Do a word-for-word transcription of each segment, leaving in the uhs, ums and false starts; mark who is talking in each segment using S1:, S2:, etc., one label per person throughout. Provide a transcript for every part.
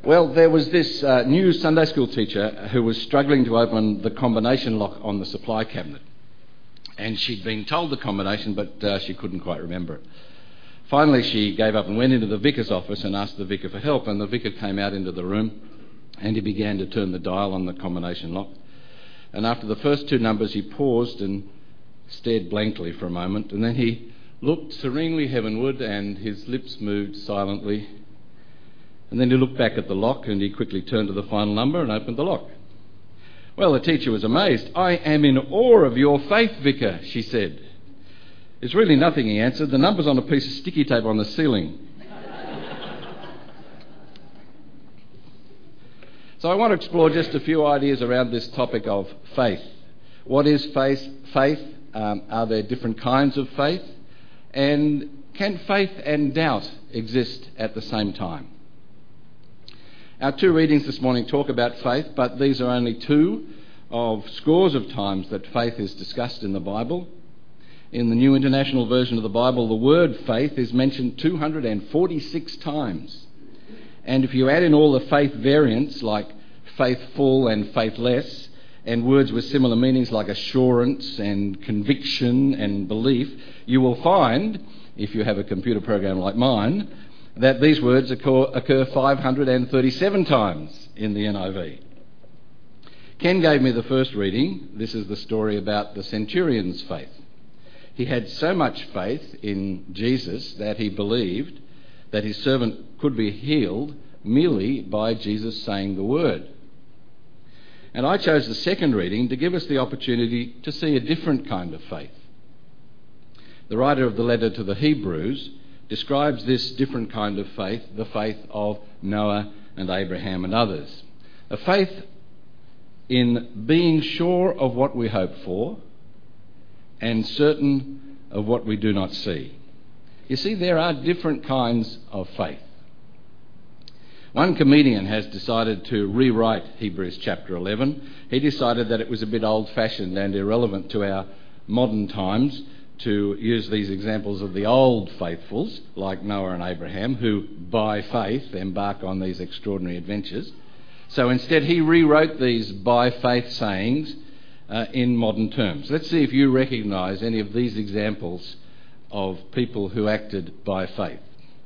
S1: Well, there was this uh, new Sunday school teacher who was struggling to open the combination lock on the supply cabinet. And she'd been told the combination, but uh, she couldn't quite remember it. Finally, she gave up and went into the vicar's office and asked the vicar for help. And the vicar came out into the room and he began to turn the dial on the combination lock. And after the first two numbers, he paused and stared blankly for a moment. And then he looked serenely heavenward and his lips moved silently. And then he looked back at the lock and he quickly turned to the final number and opened the lock. Well, the teacher was amazed. "I am in awe of your faith, vicar," she said. "It's really nothing," he answered. "The number's on a piece of sticky tape on the ceiling." So I want to explore just a few ideas around this topic of faith. What is faith? Faith? Um, are there different kinds of faith? And can faith and doubt exist at the same time? Our two readings this morning talk about faith, but these are only two of scores of times that faith is discussed in the Bible. In the New International Version of the Bible, the word faith is mentioned two hundred forty-six times. And if you add in all the faith variants like faithful and faithless, and words with similar meanings like assurance and conviction and belief, you will find, if you have a computer program like mine, that these words occur, occur five hundred thirty-seven times in the N I V. Ken gave me the first reading. This is the story about the centurion's faith. He had so much faith in Jesus that he believed that his servant could be healed merely by Jesus saying the word. And I chose the second reading to give us the opportunity to see a different kind of faith. The writer of the letter to the Hebrews describes this different kind of faith, the faith of Noah and Abraham and others. A faith in being sure of what we hope for and certain of what we do not see. You see, there are different kinds of faith. One comedian has decided to rewrite Hebrews chapter eleven. He decided that it was a bit old-fashioned and irrelevant to our modern times to use these examples of the old faithfuls, like Noah and Abraham, who by faith embark on these extraordinary adventures. So instead he rewrote these by faith sayings uh, in modern terms. Let's see if you recognise any of these examples of people who acted by faith.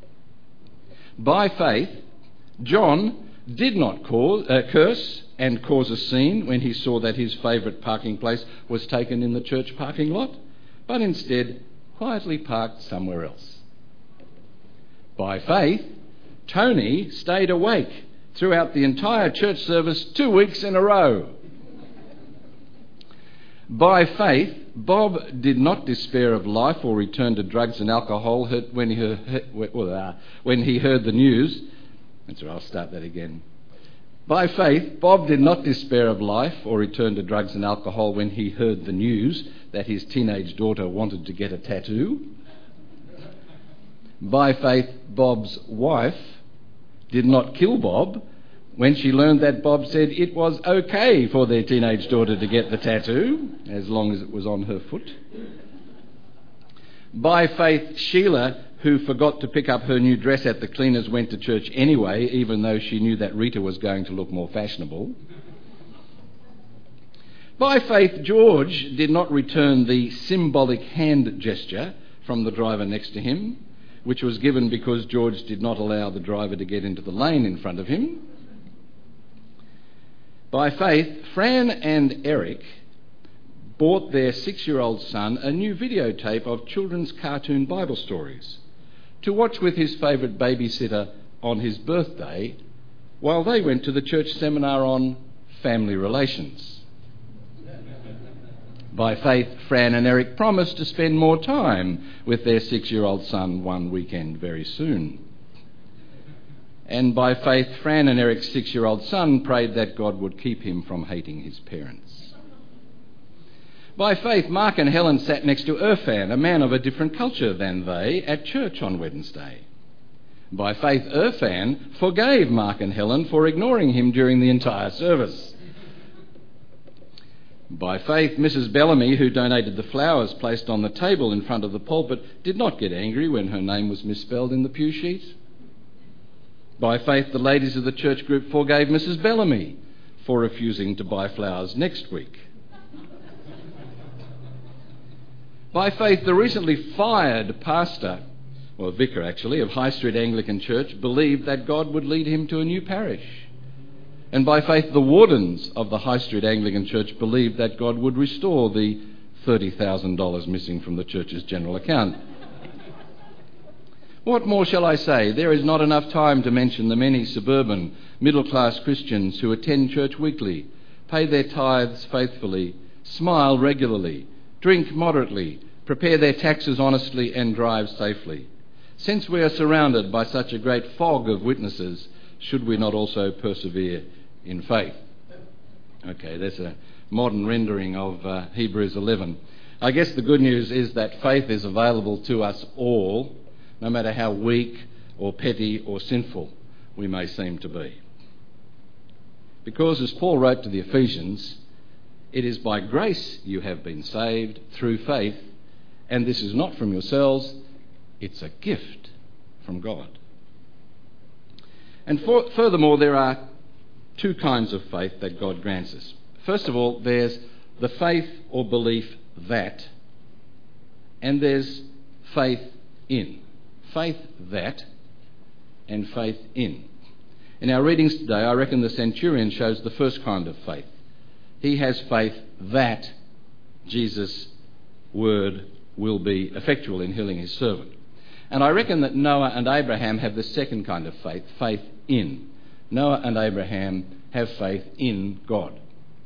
S1: By faith, John did not cause, uh, curse and cause a scene when he saw that his favourite parking place was taken in the church parking lot, but instead quietly parked somewhere else. By faith, Tony stayed awake throughout the entire church service two weeks in a row. By faith, Bob did not despair of life or return to drugs and alcohol when he heard, when he heard the news. That's right, I'll start that again. By faith, Bob did not despair of life or return to drugs and alcohol when he heard the news that his teenage daughter wanted to get a tattoo. By faith, Bob's wife did not kill Bob when she learned that Bob said it was okay for their teenage daughter to get the tattoo, as long as it was on her foot. By faith, Sheila, who forgot to pick up her new dress at the cleaners, went to church anyway, even though she knew that Rita was going to look more fashionable. By faith, George did not return the symbolic hand gesture from the driver next to him, which was given because George did not allow the driver to get into the lane in front of him. By faith, Fran and Eric bought their six-year-old son a new videotape of children's cartoon Bible stories to watch with his favourite babysitter on his birthday while they went to the church seminar on family relations. By faith, Fran and Eric promised to spend more time with their six-year-old son one weekend very soon. And by faith, Fran and Eric's six-year-old son prayed that God would keep him from hating his parents. By faith, Mark and Helen sat next to Irfan, a man of a different culture than they, at church on Wednesday. By faith, Irfan forgave Mark and Helen for ignoring him during the entire service. By faith, Missus Bellamy, who donated the flowers placed on the table in front of the pulpit, did not get angry when her name was misspelled in the pew sheet. By faith, the ladies of the church group forgave Missus Bellamy for refusing to buy flowers next week. By faith, the recently fired pastor, or vicar actually, of High Street Anglican Church believed that God would lead him to a new parish. And by faith, the wardens of the High Street Anglican Church believed that God would restore the thirty thousand dollars missing from the church's general account. What more shall I say? There is not enough time to mention the many suburban, middle-class Christians who attend church weekly, pay their tithes faithfully, smile regularly, drink moderately, prepare their taxes honestly, and drive safely. Since we are surrounded by such a great fog of witnesses, should we not also persevere in faith? Okay, that's a modern rendering of uh, Hebrews eleven. I guess the good news is that faith is available to us all, no matter how weak or petty or sinful we may seem to be. Because, as Paul wrote to the Ephesians, it is by grace you have been saved through faith, and this is not from yourselves, it's a gift from God. And for, furthermore, there are two kinds of faith that God grants us. First of all, there's the faith or belief that, and there's faith in. Faith that and faith in. In our readings today, I reckon the centurion shows the first kind of faith. He has faith that Jesus' word will be effectual in healing his servant. And I reckon that Noah and Abraham have the second kind of faith, faith in. Noah and Abraham have faith in God.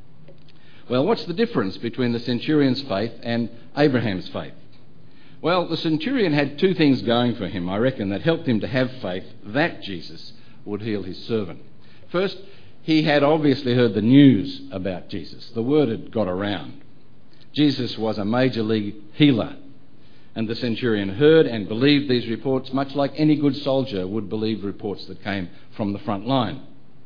S1: Well, what's the difference between the centurion's faith and Abraham's faith? Well, the centurion had two things going for him, I reckon, that helped him to have faith that Jesus would heal his servant. First, he had obviously heard the news about Jesus. The word had got around. Jesus was a major league healer. And the centurion heard and believed these reports, much like any good soldier would believe reports that came from the front line.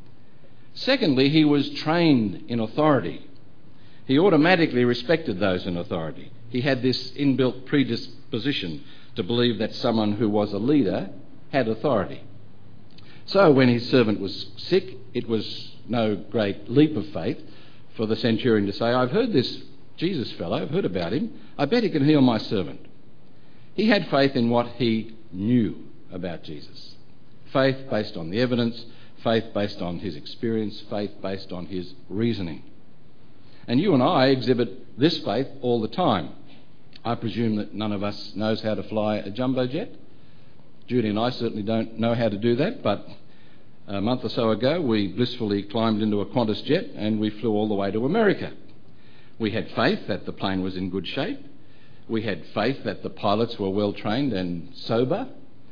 S1: Secondly, he was trained in authority. He automatically respected those in authority. He had this inbuilt predisposition to believe that someone who was a leader had authority. So when his servant was sick, it was no great leap of faith for the centurion to say, I've heard this Jesus fellow, I've heard about him, I bet he can heal my servant. He had faith in what he knew about Jesus. Faith based on the evidence, faith based on his experience, faith based on his reasoning. And you and I exhibit this faith all the time. I presume that none of us knows how to fly a jumbo jet. Judy and I certainly don't know how to do that, but a month or so ago we blissfully climbed into a Qantas jet and we flew all the way to America. We had faith that the plane was in good shape. We had faith that the pilots were well trained and sober.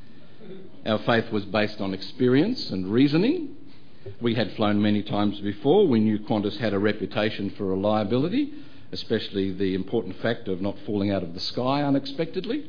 S1: Our faith was based on experience and reasoning. We had flown many times before. We knew Qantas had a reputation for reliability, especially the important fact of not falling out of the sky unexpectedly.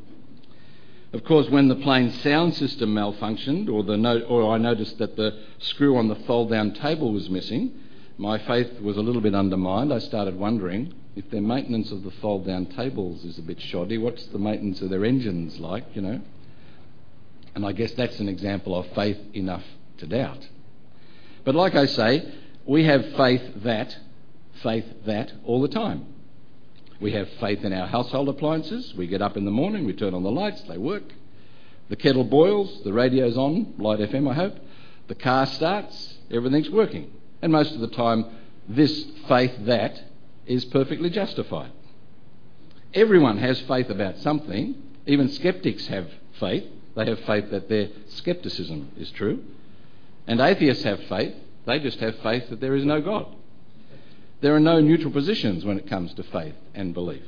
S1: Of course, when the plane's sound system malfunctioned, or, the no- or I noticed that the screw on the fold-down table was missing, my faith was a little bit undermined. I started wondering, if their maintenance of the fold-down tables is a bit shoddy, what's the maintenance of their engines like, you know? And I guess that's an example of faith enough to doubt. But like I say, we have faith that, faith that all the time. We have faith in our household appliances. We get up in the morning, we turn on the lights, they work. The kettle boils, the radio's on, Light F M I hope. The car starts, everything's working. And most of the time, this faith that is perfectly justified. Everyone has faith about something. Even skeptics have faith. They have faith that their skepticism is true. And atheists have faith. They just have faith that there is no God. There are no neutral positions when it comes to faith and belief.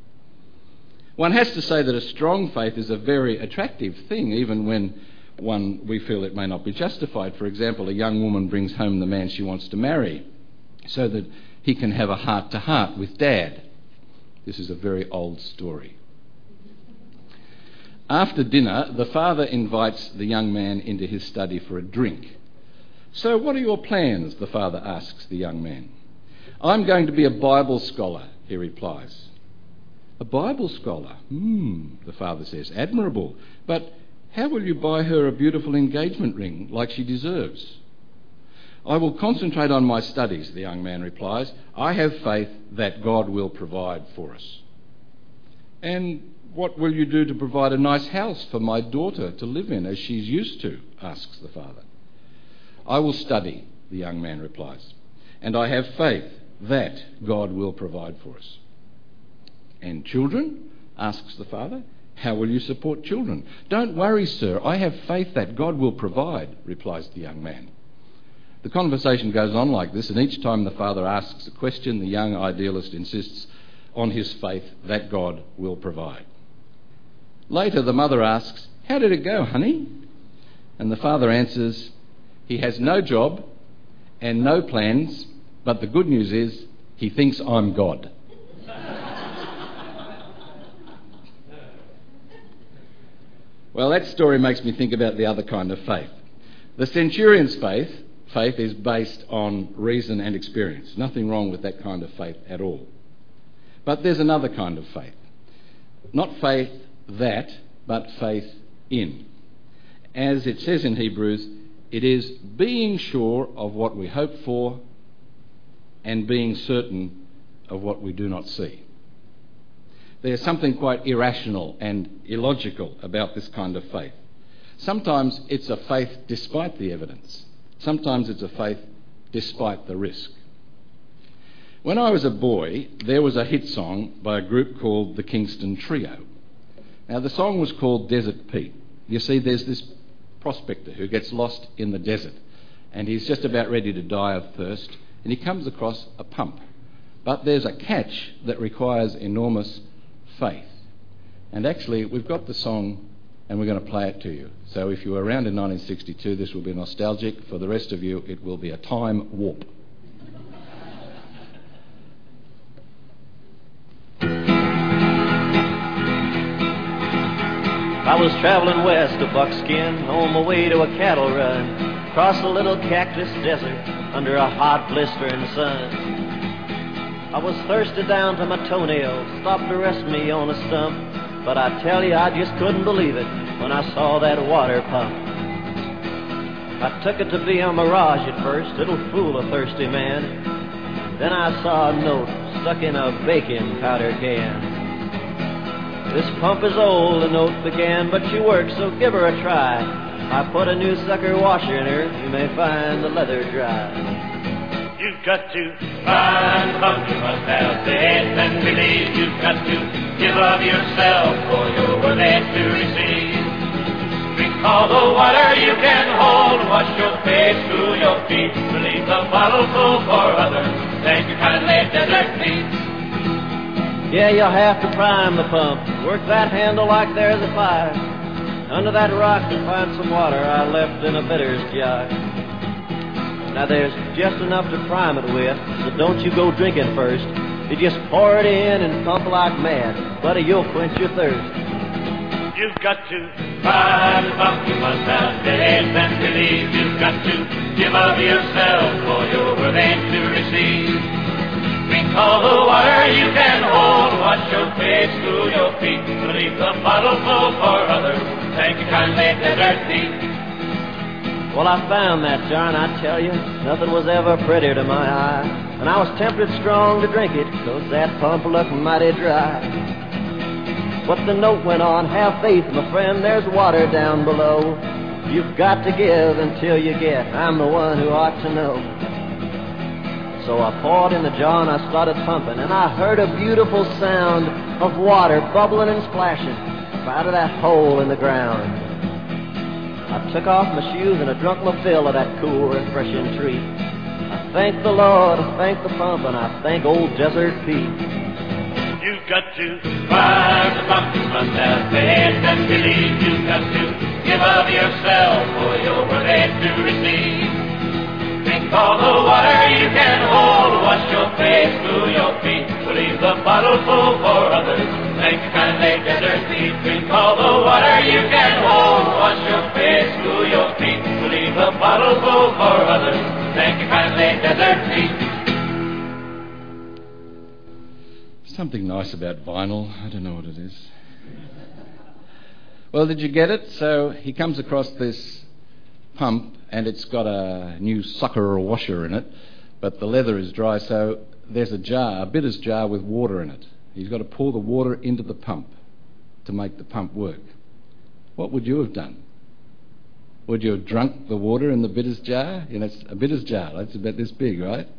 S1: One has to say that a strong faith is a very attractive thing, even when one we feel it may not be justified. For example, a young woman brings home the man she wants to marry so that he can have a heart-to-heart with Dad. This is a very old story. After dinner, the father invites the young man into his study for a drink. So what are your plans? The father asks the young man. I'm going to be a Bible scholar, he replies. A Bible scholar? Hmm, the father says. Admirable. But How will you buy her a beautiful engagement ring like she deserves? I will concentrate on my studies, the young man replies. I have faith that God will provide for us. And what will you do to provide a nice house for my daughter to live in as she's used to? Asks the father. I will study, the young man replies, and I have faith that God will provide for us. And children? Asks the father. How will you support children? Don't worry, sir. I have faith that God will provide, replies the young man. The conversation goes on like this, and each time the father asks a question, the young idealist insists on his faith that God will provide. Later, the mother asks, how did it go, honey? And the father answers, he has no job and no plans, but the good news is he thinks I'm God. Well, that story makes me think about the other kind of faith. The centurion's faith, faith is based on reason and experience. Nothing wrong with that kind of faith at all. But there's another kind of faith. Not faith that, but faith in. As it says in Hebrews, it is being sure of what we hope for and being certain of what we do not see. There's something quite irrational and illogical about this kind of faith. Sometimes it's a faith despite the evidence. Sometimes it's a faith despite the risk. When I was a boy, there was a hit song by a group called the Kingston Trio. Now, the song was called Desert Pete. You see, there's this prospector who gets lost in the desert, and he's just about ready to die of thirst, and he comes across a pump. But there's a catch that requires enormous faith. And actually, we've got the song, and we're going to play it to you. So if you were around in nineteen sixty-two, this will be nostalgic. For the rest of you, it will be a time warp.
S2: I was traveling west of Buckskin on my way to a cattle run, across a little cactus desert under a hot blistering sun. I was thirsty down to my toenails, stopped to rest me on a stump, but I tell you, I just couldn't believe it when I saw that water pump. I took it to be a mirage at first, it'll fool a thirsty man. Then I saw a note stuck in a baking powder can. This pump is old, the note began, but she works, so give her a try. I put a new sucker washer in her, you may find the leather dry. You've got to find the pump, you must have faith and believe. You've got to give of yourself, for you're worthy to receive. Drink all the water you can hold, wash your face, cool your feet. Leave the bottle full for others, thank you kindly, Desert Pete. Yeah, you'll have to prime the pump, work that handle like there's a fire. Under that rock to find some water I left in a bitters jar. Now there's just enough to prime it with, so don't you go drinking first. You just pour it in and pump like mad, buddy, you'll quench your thirst. You've got to prime the pump, you must have faith and believe. You've got to give of yourself, for you're worthy to receive. Drink all the water you can hold, wash your face, cool your feet. Leave the bottle full for others, thank you kindly, Desert Pete. Well, I found that jar, and I tell you, nothing was ever prettier to my eye. And I was tempted strong to drink it, 'cause that pump looked mighty dry. But the note went on, have faith, my friend, there's water down below. You've got to give until you get, I'm the one who ought to know. So I poured in the jar and I started pumping, and I heard a beautiful sound of water bubbling and splashing out of that hole in the ground. I took off my shoes and I drunk my fill of that cool, refreshing treat. I thank the Lord, I thank the pump, and I thank old Desert Pete. You've got to find the pump, you must have faith and believe. You've got to give of yourself, for you're worthy to receive. Drink all the water you can hold, wash your face, cool your feet. Leave the bottle full for others, thank you kindly, Desert Pete. Drink all the water you can hold, wash your face, cool your feet. Leave the bottle full for others, thank you kindly, Desert Pete.
S1: Something nice about vinyl. I don't know what it is. Well, did you get it? So he comes across this pump and it's got a new sucker or a washer in it, but the leather is dry, so there's a jar, a bitter's jar with water in it. He's got to pour the water into the pump to make the pump work. What would you have done? Would you have drunk the water in the bitter's jar? You know, it's a bitter's jar, that's about this big, right?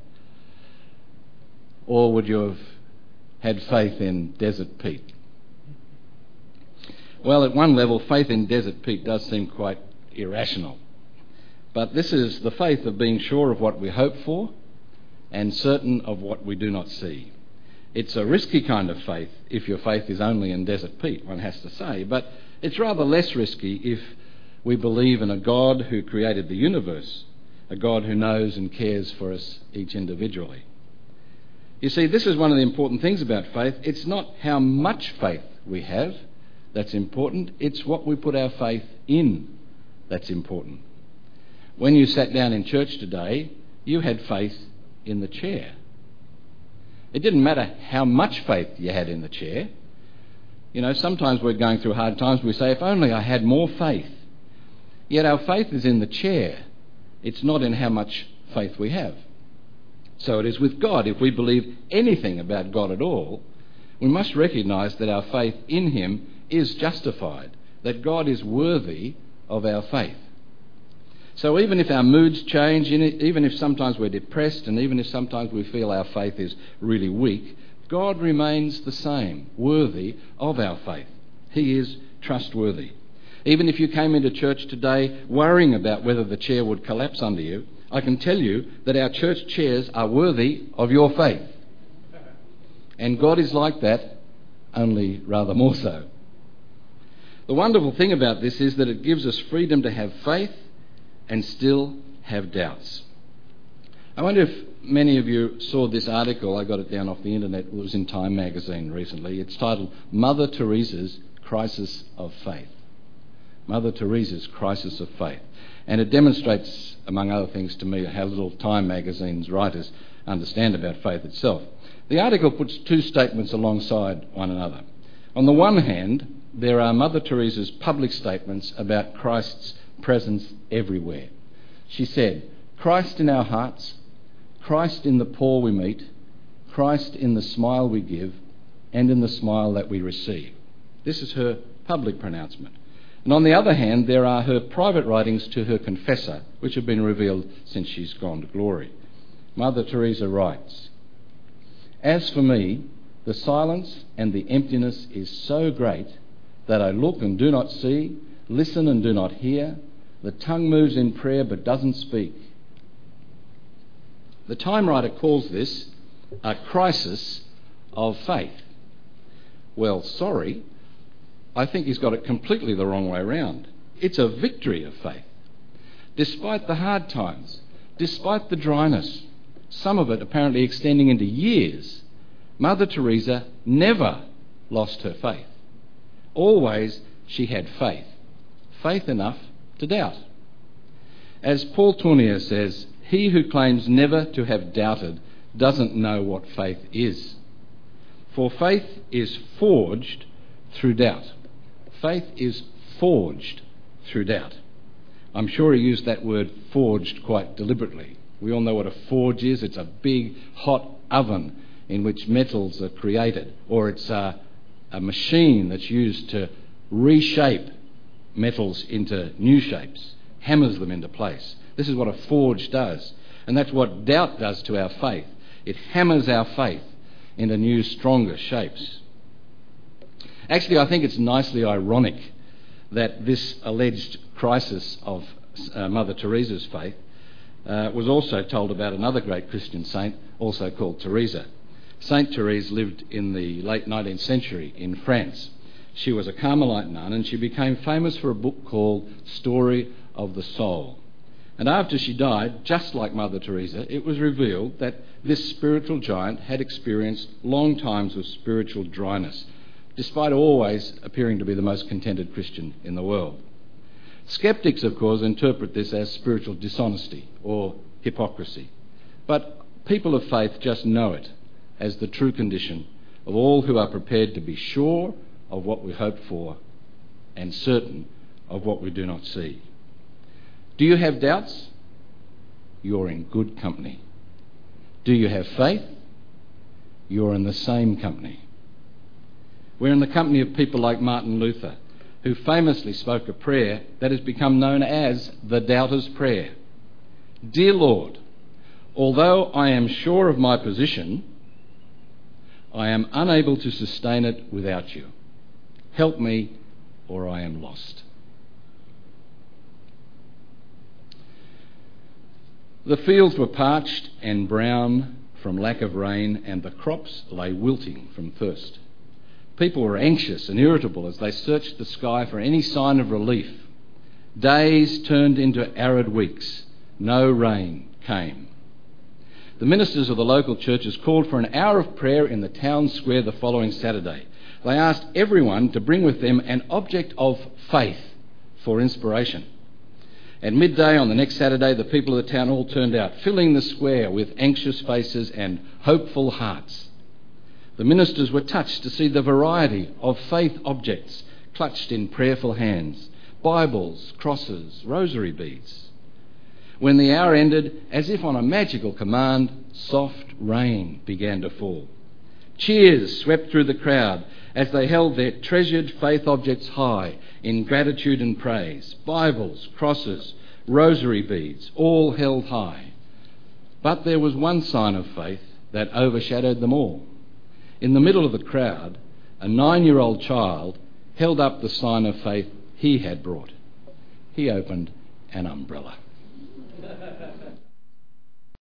S1: Or would you have had faith in Desert Pete? Well, at one level, faith in Desert Pete does seem quite irrational. But this is the faith of being sure of what we hope for and certain of what we do not see. It's a risky kind of faith if your faith is only in Desert Pete, one has to say, but it's rather less risky if we believe in a God who created the universe, a God who knows and cares for us each individually. You see, this is one of the important things about faith. It's not how much faith we have that's important, it's what we put our faith in that's important. When you sat down in church today, you had faith in the chair. It didn't matter how much faith you had in the chair. You know, sometimes we're going through hard times, we say, if only I had more faith. Yet our faith is in the chair. It's not in how much faith we have. So it is with God. If we believe anything about God at all, we must recognise that our faith in him is justified, that God is worthy of our faith. So even if our moods change, even if sometimes we're depressed, and even if sometimes we feel our faith is really weak, God remains the same, worthy of our faith. He is trustworthy. Even if you came into church today worrying about whether the chair would collapse under you, I can tell you that our church chairs are worthy of your faith. And God is like that, only rather more so. The wonderful thing about this is that it gives us freedom to have faith and still have doubts. I wonder if many of you saw this article. I got it down off the internet. It was in Time magazine recently. It's titled Mother Teresa's Crisis of Faith. Mother Teresa's Crisis of Faith. And it demonstrates, among other things to me, how little Time magazine's writers understand about faith itself. The article puts two statements alongside one another. On the one hand, there are Mother Teresa's public statements about Christ's presence everywhere. She said, Christ in our hearts, Christ in the poor we meet, Christ in the smile we give, and in the smile that we receive. This is her public pronouncement. And on the other hand, there are her private writings to her confessor, which have been revealed since she's gone to glory. Mother Teresa writes, As for me, the silence and the emptiness is so great that I look and do not see, listen and do not hear. The tongue moves in prayer but doesn't speak. The Time writer calls this a crisis of faith. Well, sorry, I think he's got it completely the wrong way around. It's a victory of faith. Despite the hard times, despite the dryness, some of it apparently extending into years, Mother Teresa never lost her faith. Always she had faith. Faith enough to doubt. As Paul Tournier says, he who claims never to have doubted doesn't know what faith is. For faith is forged through doubt. Faith is forged through doubt. I'm sure he used that word forged quite deliberately. We all know what a forge is. It's a big hot oven in which metals are created, or it's a, a machine that's used to reshape metals into new shapes, hammers them into place. This is what a forge does, and that's what doubt does to our faith. It hammers our faith into new, stronger shapes. Actually, I think it's nicely ironic that this alleged crisis of uh, Mother Teresa's faith uh, was also told about another great Christian saint, also called Teresa. Saint Therese lived in the late nineteenth century in France. She was a Carmelite nun, and she became famous for a book called Story of the Soul. And after she died, just like Mother Teresa, it was revealed that this spiritual giant had experienced long times of spiritual dryness, despite always appearing to be the most contented Christian in the world. Skeptics, of course, interpret this as spiritual dishonesty or hypocrisy. But people of faith just know it as the true condition of all who are prepared to be sure of what we hope for and certain of what we do not see. Do you have doubts? You're in good company. Do you have faith? You're in the same company. We're in the company of people like Martin Luther, who famously spoke a prayer that has become known as the Doubter's Prayer. Dear Lord, although I am sure of my position, I am unable to sustain it without you. Help me, or I am lost. The fields were parched and brown from lack of rain, and the crops lay wilting from thirst. People were anxious and irritable as they searched the sky for any sign of relief. Days turned into arid weeks. No rain came. The ministers of the local churches called for an hour of prayer in the town square the following Saturday. They asked everyone to bring with them an object of faith for inspiration. At midday on the next Saturday, the people of the town all turned out, filling the square with anxious faces and hopeful hearts. The ministers were touched to see the variety of faith objects clutched in prayerful hands: Bibles, crosses, rosary beads. When the hour ended, as if on a magical command, soft rain began to fall. Cheers swept through the crowd as they held their treasured faith objects high in gratitude and praise. Bibles, crosses, rosary beads, all held high. But there was one sign of faith that overshadowed them all. In the middle of the crowd, a nine-year-old child held up the sign of faith he had brought. He opened an umbrella.